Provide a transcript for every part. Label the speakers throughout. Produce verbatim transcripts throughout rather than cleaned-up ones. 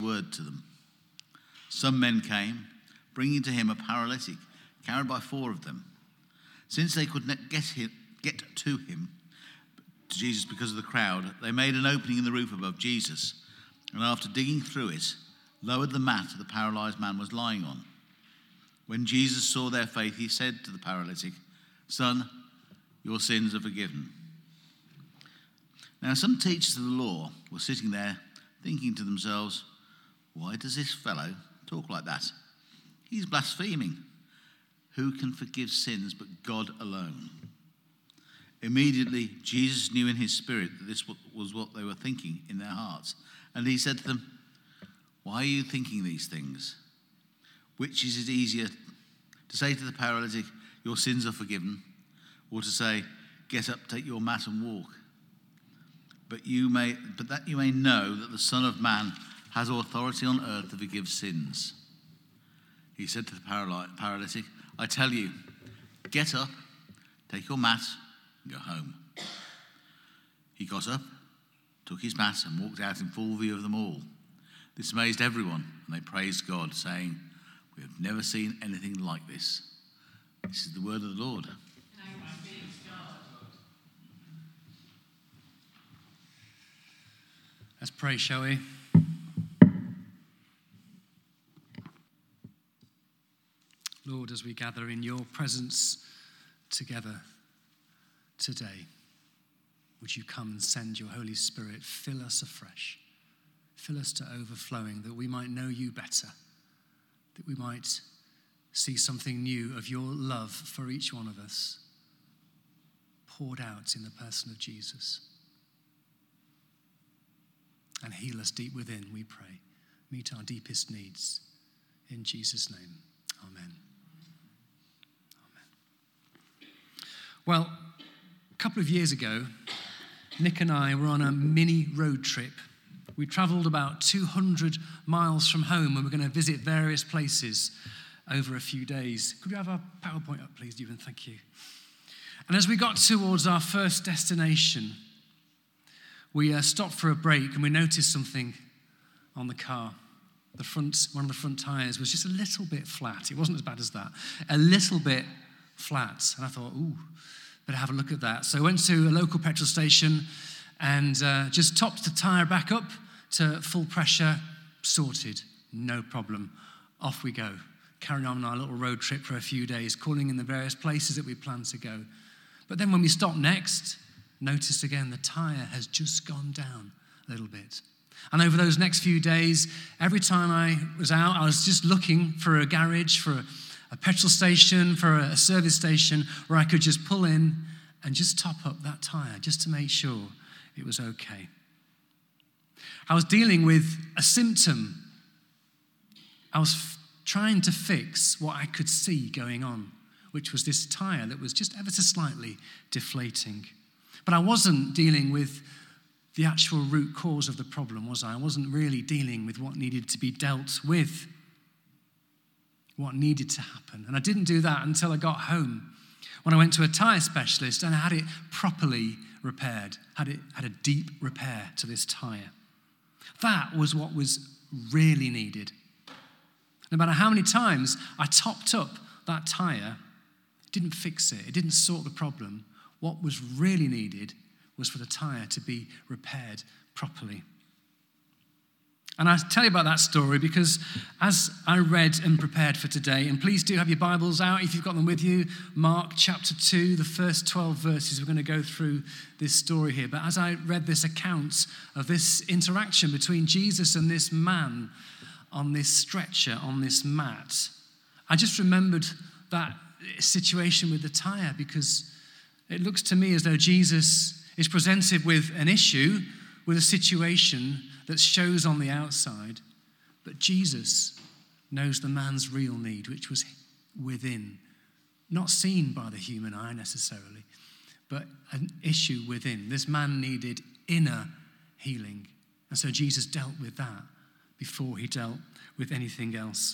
Speaker 1: word to them. Some men came, bringing to him a paralytic, carried by four of them. Since they could not get him, get to him, to Jesus, because of the crowd, they made an opening in the roof above Jesus, and after digging through it, lowered the mat the paralyzed man was lying on. When Jesus saw their faith, he said to the paralytic, "Son, your sins are forgiven." Now some teachers of the law were sitting there, thinking to themselves, "Why does this fellow talk like that? He's blaspheming. Who can forgive sins but God alone?" Immediately Jesus knew in his spirit that this was what they were thinking in their hearts. And he said to them, "Why are you thinking these things? Which is it easier to say to the paralytic, 'Your sins are forgiven,' or to say, 'Get up, take your mat and walk'? But you may, but that you may know that the Son of Man has authority on earth to forgive sins." He said to the paralytic, "I tell you, get up, take your mat, and go home." He got up, took his mat, and walked out in full view of them all. This amazed everyone, and they praised God, saying, "We have never seen anything like this." This is the word of the Lord.
Speaker 2: Thanks be to God.
Speaker 3: Let's pray, shall we? Lord, as we gather in your presence together today, would you come and send your Holy Spirit, fill us afresh, fill us to overflowing, that we might know you better, that we might see something new of your love for each one of us, poured out in the person of Jesus. And heal us deep within, we pray. Meet our deepest needs. In Jesus' name, amen. Well, a couple of years ago, Nick and I were on a mini road trip. We travelled about two hundred miles from home, and we're going to visit various places over a few days. Could we have our PowerPoint up, please, Stephen? Thank you. And as we got towards our first destination, we uh, stopped for a break, and we noticed something on the car. The front, one of the front tyres was just a little bit flat. It wasn't as bad as that. A little bit flat. And I thought, ooh, better have a look at that. So I went to a local petrol station and uh, just topped the tyre back up to full pressure, sorted, no problem. Off we go, carrying on our little road trip for a few days, calling in the various places that we planned to go. But then when we stopped next, noticed again the tyre has just gone down a little bit. And over those next few days, every time I was out, I was just looking for a garage, for a, a petrol station, for a, a service station where I could just pull in and just top up that tyre, just to make sure it was okay. I was dealing with a symptom. I was f- trying to fix what I could see going on, which was this tyre that was just ever so slightly deflating. But I wasn't dealing with the actual root cause of the problem, was I? I wasn't really dealing with what needed to be dealt with, what needed to happen. And I didn't do that until I got home, when I went to a tyre specialist and I had it properly repaired, had it had a deep repair to this tyre. That was what was really needed. No matter how many times I topped up that tyre, it didn't fix it, it didn't sort the problem. What was really needed was for the tyre to be repaired properly. And I tell you about that story because as I read and prepared for today, and please do have your Bibles out if you've got them with you, Mark chapter two, the first twelve verses, we're going to go through this story here. But as I read this account of this interaction between Jesus and this man on this stretcher, on this mat, I just remembered that situation with the tyre, because it looks to me as though Jesus is presented with an issue, with a situation that shows on the outside, but Jesus knows the man's real need, which was within, not seen by the human eye necessarily, but an issue within. This man needed inner healing, and so Jesus dealt with that before he dealt with anything else.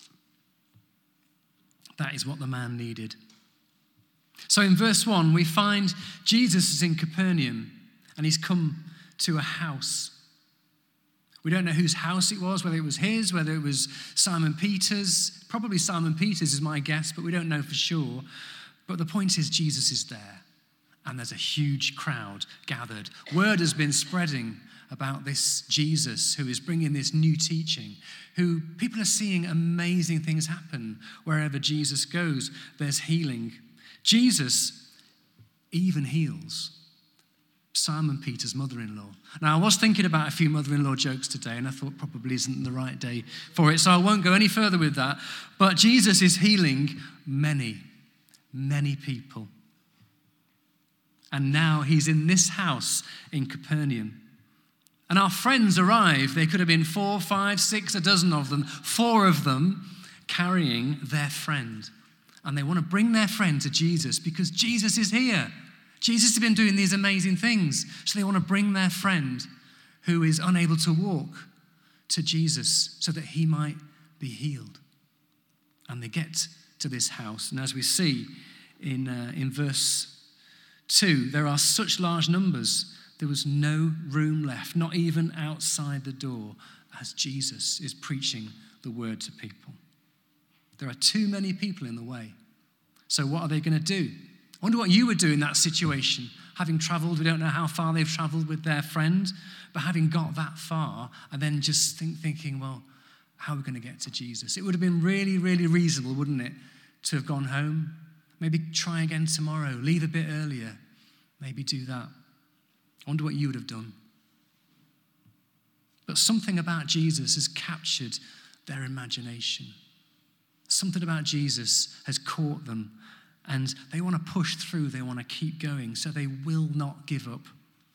Speaker 3: That is what the man needed. So in verse one, we find Jesus is in Capernaum and he's come to a house. We don't know whose house it was, whether it was his, whether it was Simon Peter's. Probably Simon Peter's is my guess, but we don't know for sure. But the point is, Jesus is there, and there's a huge crowd gathered. Word has been spreading about this Jesus who is bringing this new teaching, who people are seeing amazing things happen wherever Jesus goes. There's healing. Jesus even heals Simon Peter's mother-in-law. Now, I was thinking about a few mother-in-law jokes today, and I thought probably isn't the right day for it, so I won't go any further with that. But Jesus is healing many, many people. And now he's in this house in Capernaum. And our friends arrive. They could have been four, five, six, a dozen of them, four of them carrying their friend. And they want to bring their friend to Jesus because Jesus is here. Jesus has been doing these amazing things. So they want to bring their friend who is unable to walk to Jesus so that he might be healed. And they get to this house. And as we see in, uh, in verse two, there are such large numbers, there was no room left, not even outside the door, as Jesus is preaching the word to people. There are too many people in the way. So what are they going to do? I wonder what you would do in that situation. Having traveled, we don't know how far they've traveled with their friend, but having got that far and then just think, thinking, well, how are we going to get to Jesus? It would have been really, really reasonable, wouldn't it, to have gone home, maybe try again tomorrow, leave a bit earlier, maybe do that. I wonder what you would have done. But something about Jesus has captured their imagination. Something about Jesus has caught them, and they want to push through, they want to keep going, so they will not give up.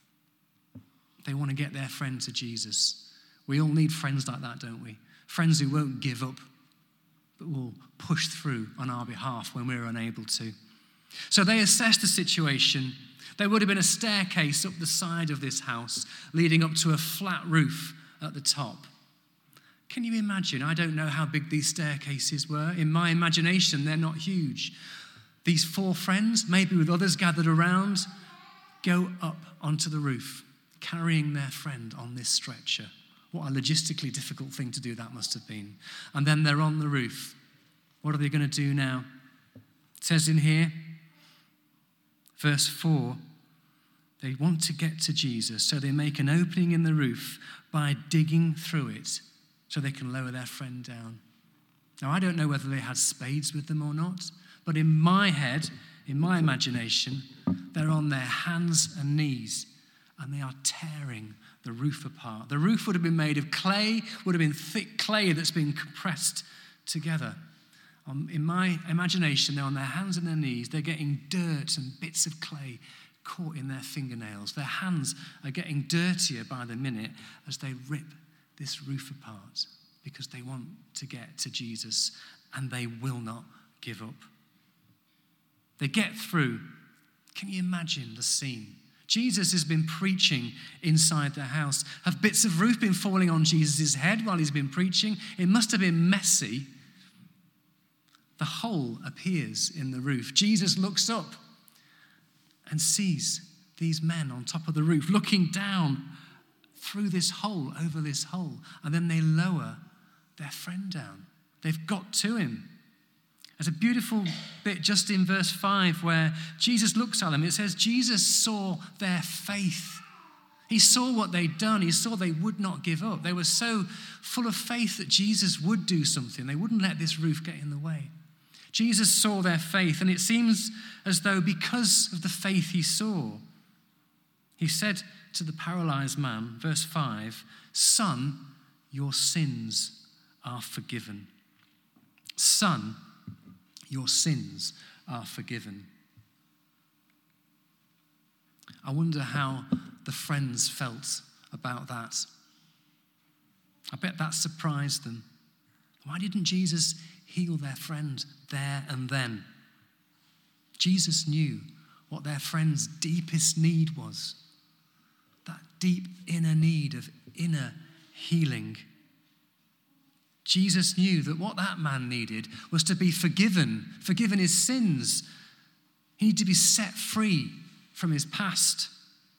Speaker 3: They want to get their friend to Jesus. We all need friends like that, don't we? Friends who won't give up, but will push through on our behalf when we're unable to. So they assessed the situation. There would have been a staircase up the side of this house, leading up to a flat roof at the top. Can you imagine? I don't know how big these staircases were. In my imagination, they're not huge. These four friends, maybe with others gathered around, go up onto the roof, carrying their friend on this stretcher. What a logistically difficult thing to do that must have been. And then they're on the roof. What are they going to do now? It says in here, verse four, they want to get to Jesus, so they make an opening in the roof by digging through it so they can lower their friend down. Now, I don't know whether they had spades with them or not, but in my head, in my imagination, they're on their hands and knees, and they are tearing the roof apart. The roof would have been made of clay, would have been thick clay that's been compressed together. Um, in my imagination, they're on their hands and their knees. They're getting dirt and bits of clay caught in their fingernails. Their hands are getting dirtier by the minute as they rip this roof apart because they want to get to Jesus, and they will not give up. They get through. Can you imagine the scene? Jesus has been preaching inside the house. Have bits of roof been falling on Jesus' head while he's been preaching? It must have been messy. The hole appears in the roof. Jesus looks up and sees these men on top of the roof looking down through this hole, over this hole, and then they lower their friend down. They've got to him. There's a beautiful bit just in verse five where Jesus looks at them. It says, Jesus saw their faith. He saw what they'd done. He saw they would not give up. They were so full of faith that Jesus would do something. They wouldn't let this roof get in the way. Jesus saw their faith, and it seems as though because of the faith he saw, he said to the paralyzed man, verse five, "Son, your sins are forgiven." Son, your sins are forgiven. I wonder how the friends felt about that. I bet that surprised them. Why didn't Jesus heal their friend there and then? Jesus knew what their friend's deepest need was. That deep inner need of inner healing. Jesus knew that what that man needed was to be forgiven, forgiven his sins. He needed to be set free from his past. He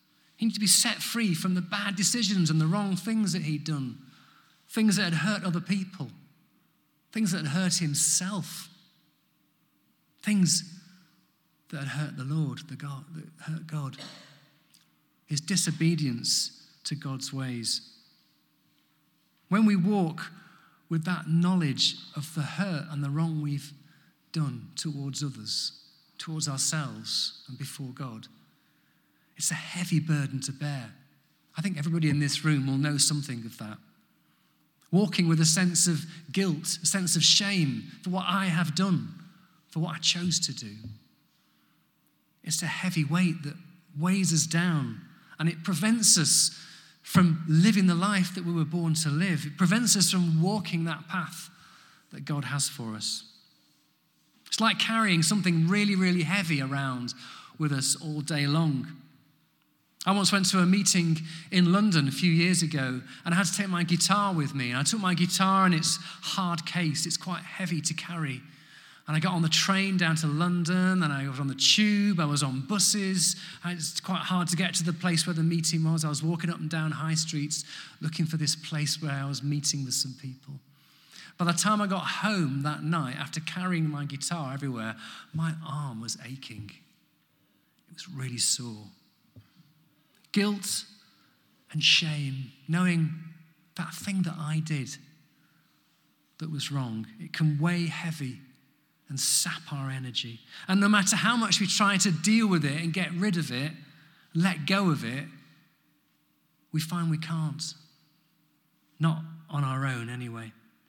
Speaker 3: He needed to be set free from the bad decisions and the wrong things that he'd done, things that had hurt other people, things that had hurt himself, things that had hurt the Lord, the God, that hurt God. His disobedience to God's ways. When we walk with that knowledge of the hurt and the wrong we've done towards others, towards ourselves and before God, it's a heavy burden to bear. I think everybody in this room will know something of that. Walking with a sense of guilt, a sense of shame for what I have done, for what I chose to do. It's a heavy weight that weighs us down, and it prevents us from living the life that we were born to live. It prevents us from walking that path that God has for us. It's like carrying something really, really heavy around with us all day long. I once went to a meeting in London a few years ago, and I had to take my guitar with me. And I took my guitar, and it's hard case. It's quite heavy to carry. And I got on the train down to London, and I was on the tube, I was on buses. It's quite hard to get to the place where the meeting was. I was walking up and down high streets looking for this place where I was meeting with some people. By the time I got home that night, after carrying my guitar everywhere, my arm was aching. It was really sore. Guilt and shame, knowing that thing that I did that was wrong, it can weigh heavy and sap our energy. And no matter how much we try to deal with it and get rid of it, let go of it, we find we can't. Not on our own anyway.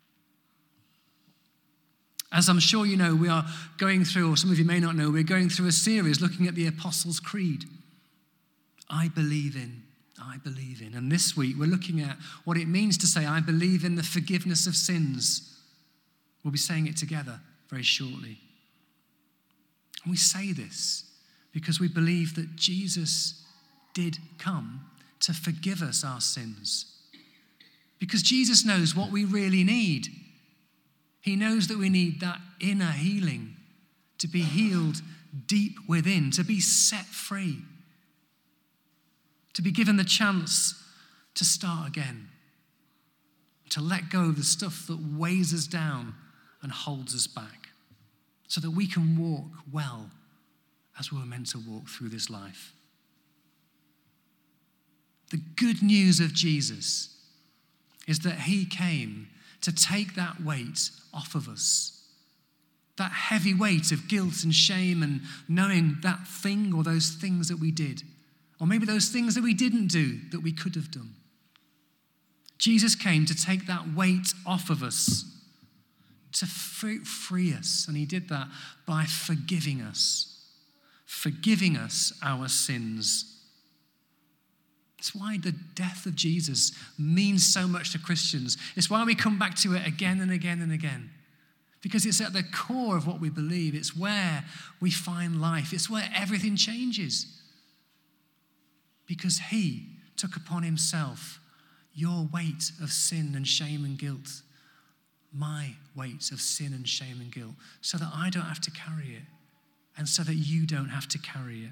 Speaker 3: As I'm sure you know, we are going through, or some of you may not know, we're going through a series looking at the Apostles' Creed. I believe in, I believe in. And this week we're looking at what it means to say, I believe in the forgiveness of sins. We'll be saying it together very shortly. And we say this because we believe that Jesus did come to forgive us our sins. Because Jesus knows what we really need. He knows that we need that inner healing, to be healed deep within, to be set free, to be given the chance to start again, to let go of the stuff that weighs us down and holds us back, so that we can walk well as we were meant to walk through this life. The good news of Jesus is that he came to take that weight off of us, that heavy weight of guilt and shame and knowing that thing or those things that we did. Or maybe those things that we didn't do that we could have done. Jesus came to take that weight off of us, to free, free us. And he did that by forgiving us, forgiving us our sins. It's why the death of Jesus means so much to Christians. It's why we come back to it again and again and again. Because it's at the core of what we believe. It's where we find life. It's where everything changes. Because he took upon himself your weight of sin and shame and guilt, my weight of sin and shame and guilt, so that I don't have to carry it, and so that you don't have to carry it.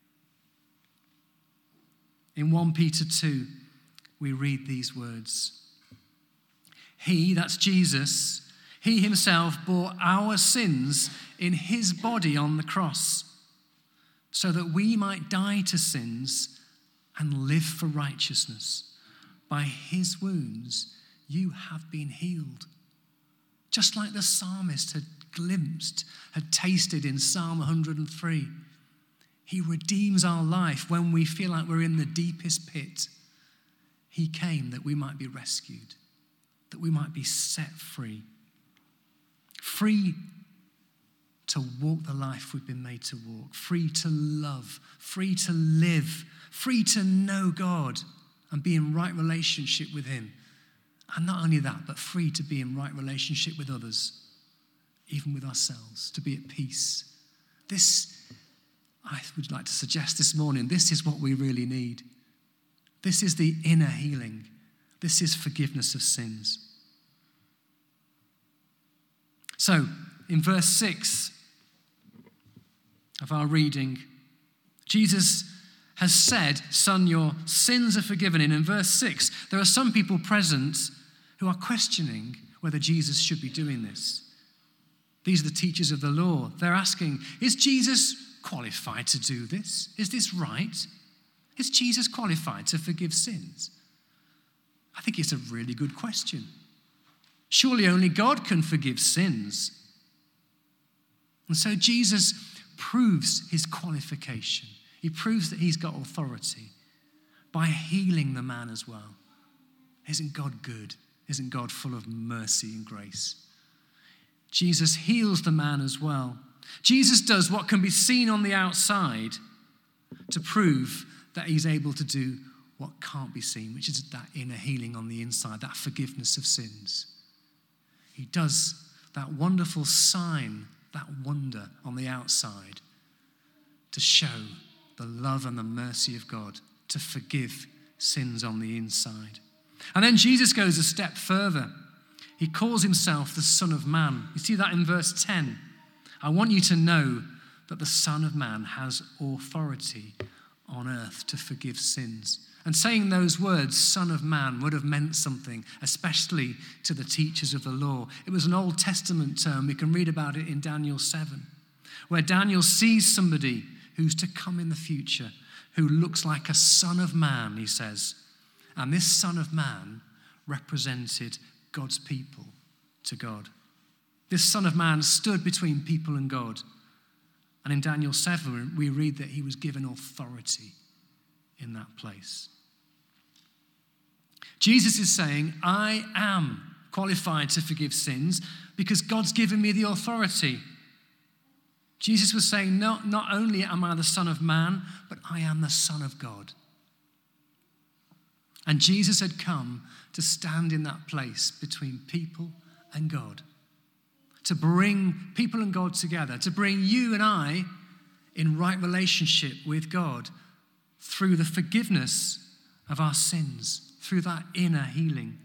Speaker 3: In First Peter two, we read these words. He, that's Jesus, he himself bore our sins in his body on the cross, so that we might die to sins and live for righteousness. By his wounds, you have been healed. Just like the psalmist had glimpsed, had tasted in Psalm one hundred three. He redeems our life when we feel like we're in the deepest pit. He came that we might be rescued, that we might be set free. Free to walk the life we've been made to walk, free to love, free to live, free to know God and be in right relationship with him. And not only that, but free to be in right relationship with others, even with ourselves, to be at peace. This, I would like to suggest this morning, this is what we really need. This is the inner healing. This is forgiveness of sins. So, in verse six of our reading, Jesus has said, son, your sins are forgiven. And in verse six, there are some people present who are questioning whether Jesus should be doing this. These are the teachers of the law. They're asking, is Jesus qualified to do this? Is this right? Is Jesus qualified to forgive sins? I think it's a really good question. Surely only God can forgive sins. And so Jesus proves his qualification. He proves that he's got authority by healing the man as well. Isn't God good? Isn't God full of mercy and grace? Jesus heals the man as well. Jesus does what can be seen on the outside to prove that he's able to do what can't be seen, which is that inner healing on the inside, that forgiveness of sins. He does that wonderful sign, that wonder on the outside to show the love and the mercy of God, to forgive sins on the inside. And then Jesus goes a step further. He calls himself the Son of Man. You see that in verse ten. I want you to know that the Son of Man has authority on earth to forgive sins. And saying those words, Son of Man, would have meant something, especially to the teachers of the law. It was an Old Testament term. We can read about it in Daniel seven, where Daniel sees somebody who's to come in the future, who looks like a son of man, he says. And this Son of Man represented God's people to God. This Son of Man stood between people and God. And in Daniel seven, we read that he was given authority in that place. Jesus is saying, I am qualified to forgive sins because God's given me the authority. Jesus was saying, no, not only am I the Son of Man, but I am the Son of God. And Jesus had come to stand in that place between people and God, to bring people and God together, to bring you and I in right relationship with God through the forgiveness of our sins, through that inner healing.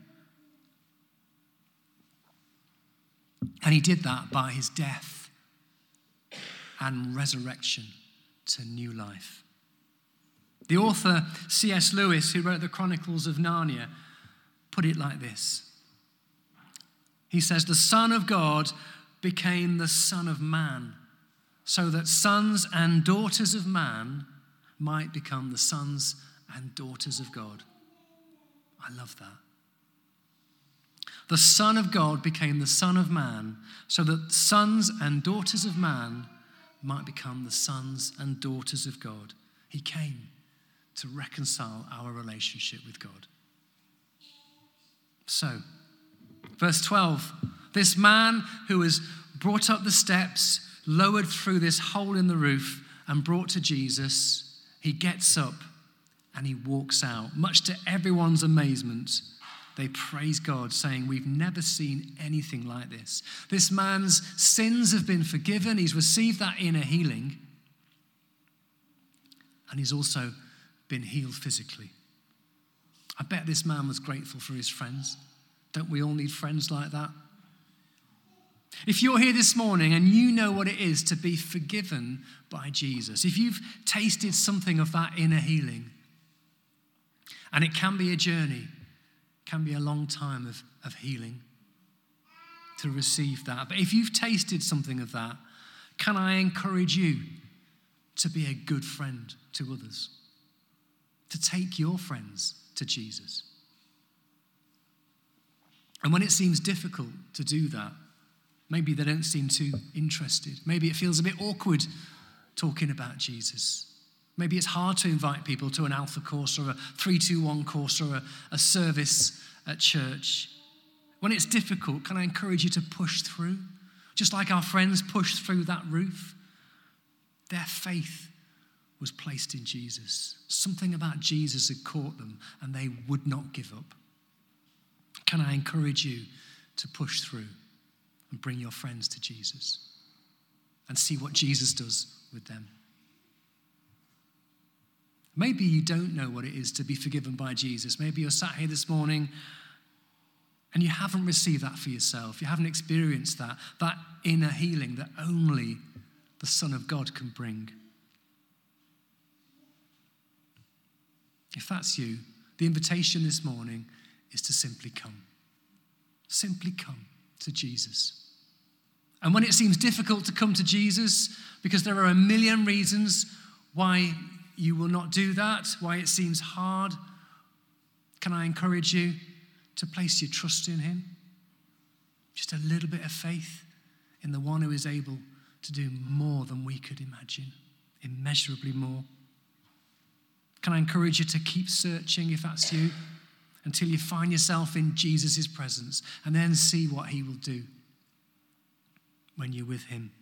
Speaker 3: And he did that by his death and resurrection to new life. The author C S Lewis, who wrote the Chronicles of Narnia, put it like this. He says, the Son of God became the Son of Man, so that sons and daughters of man might become the sons and daughters of God. I love that. The Son of God became the Son of Man, so that sons and daughters of man might become the sons and daughters of God. He came to reconcile our relationship with God. So, verse twelve, this man who was brought up the steps, lowered through this hole in the roof and brought to Jesus, he gets up and he walks out. Much to everyone's amazement, they praise God, saying, we've never seen anything like this. This man's sins have been forgiven. He's received that inner healing. And he's also been healed physically. I bet this man was grateful for his friends. Don't we all need friends like that? If you're here this morning and you know what it is to be forgiven by Jesus, if you've tasted something of that inner healing, and it can be a journey, can be a long time of, of healing to receive that. But if you've tasted something of that, can I encourage you to be a good friend to others? To take your friends to Jesus. And when it seems difficult to do that, maybe they don't seem too interested. Maybe it feels a bit awkward talking about Jesus. Maybe it's hard to invite people to an Alpha course or a three two one course or a, a service at church. When it's difficult, can I encourage you to push through? Just like our friends pushed through that roof. Their faith was placed in Jesus. Something about Jesus had caught them and they would not give up. Can I encourage you to push through and bring your friends to Jesus and see what Jesus does with them? Maybe you don't know what it is to be forgiven by Jesus. Maybe you're sat here this morning and you haven't received that for yourself. You haven't experienced that, that inner healing that only the Son of God can bring. If that's you, the invitation this morning is to simply come. Simply come to Jesus. And when it seems difficult to come to Jesus, because there are a million reasons why you will not do that, why it seems hard, can I encourage you to place your trust in him? Just a little bit of faith in the one who is able to do more than we could imagine, immeasurably more. Can I encourage you to keep searching, if that's you, until you find yourself in Jesus' presence, and then see what he will do when you're with him.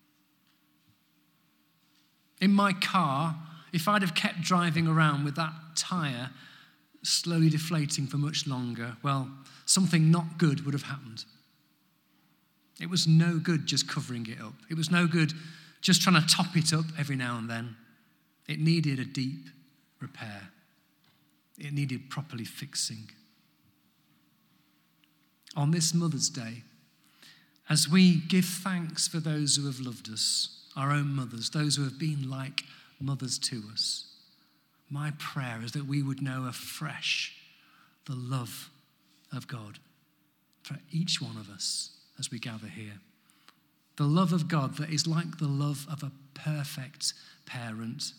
Speaker 3: In my car, if I'd have kept driving around with that tyre slowly deflating for much longer, well, something not good would have happened. It was no good just covering it up. It was no good just trying to top it up every now and then. It needed a deep repair. It needed properly fixing. On this Mother's Day, as we give thanks for those who have loved us, our own mothers, those who have been like mothers to us, my prayer is that we would know afresh the love of God for each one of us as we gather here. The love of God that is like the love of a perfect parent.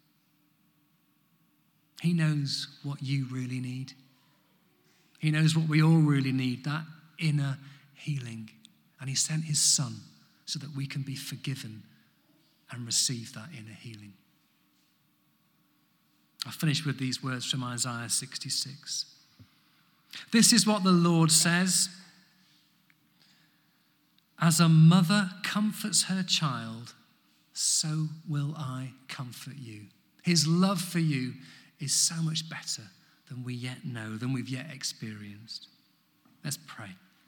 Speaker 3: He knows what you really need. He knows what we all really need, that inner healing. And he sent his son so that we can be forgiven and receive that inner healing. I'll finish with these words from Isaiah sixty-six. This is what the Lord says. As a mother comforts her child, so will I comfort you. His love for you is so much better than we yet know, than we've yet experienced. Let's pray.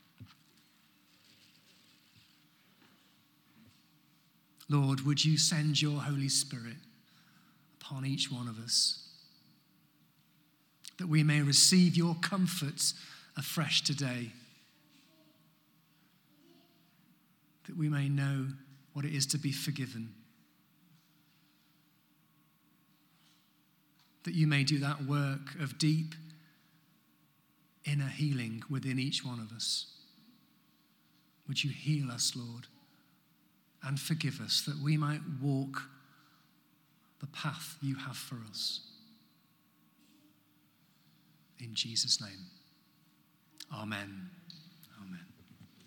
Speaker 3: Lord, would you send your Holy Spirit upon each one of us, that we may receive your comforts afresh today, that we may know what it is to be forgiven, that you may do that work of deep inner healing within each one of us. Would you heal us, Lord, and forgive us, that we might walk the path you have for us. In Jesus' name, amen.